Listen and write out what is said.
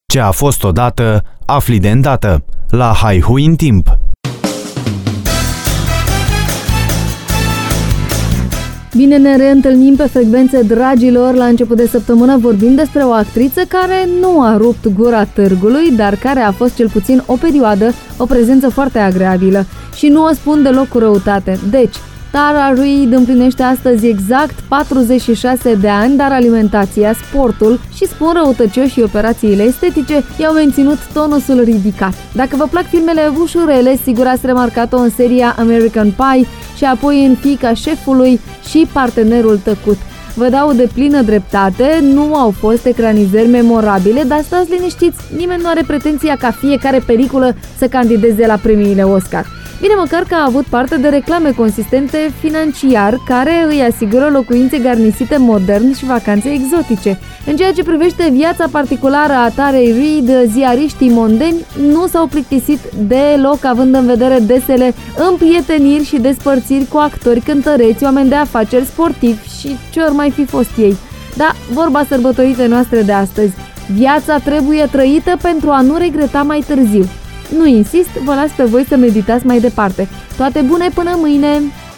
Ce a fost odată, afli de îndată. La Haihui în timp. Bine ne reîntâlnim pe frecvențe, dragilor. La început de săptămână vorbim despre o actriță care nu a rupt gura târgului, dar care a fost cel puțin o perioadă o prezență foarte agreabilă. Și nu o spun deloc cu răutate. Deci, Tara Reid împlinește astăzi exact 46 de ani, dar alimentația, sportul și, spun răutăcioși, operațiile estetice i-au menținut tonusul ridicat. Dacă vă plac filmele ușurele, sigur ați remarcat-o în seria American Pie și apoi în Fiica șefului și Partenerul tăcut. Vă dau de plină dreptate, nu au fost ecranizări memorabile, dar stați liniștiți, nimeni nu are pretenția ca fiecare peliculă să candideze la premiile Oscar. Bine, măcar că a avut parte de reclame consistente financiar, care îi asigură locuințe garnisite modern și vacanțe exotice. În ceea ce privește viața particulară a Tarei Reid, ziariștii mondeni nu s-au plictisit deloc, având în vedere desele împrieteniri și despărțiri cu actori, cântăreți, oameni de afaceri, sportivi și ce ori mai fi fost ei. Da, vorba sărbătorite noastre de astăzi. Viața trebuie trăită pentru a nu regreta mai târziu. Nu insist, vă las pe voi să meditați mai departe. Toate bune până mâine!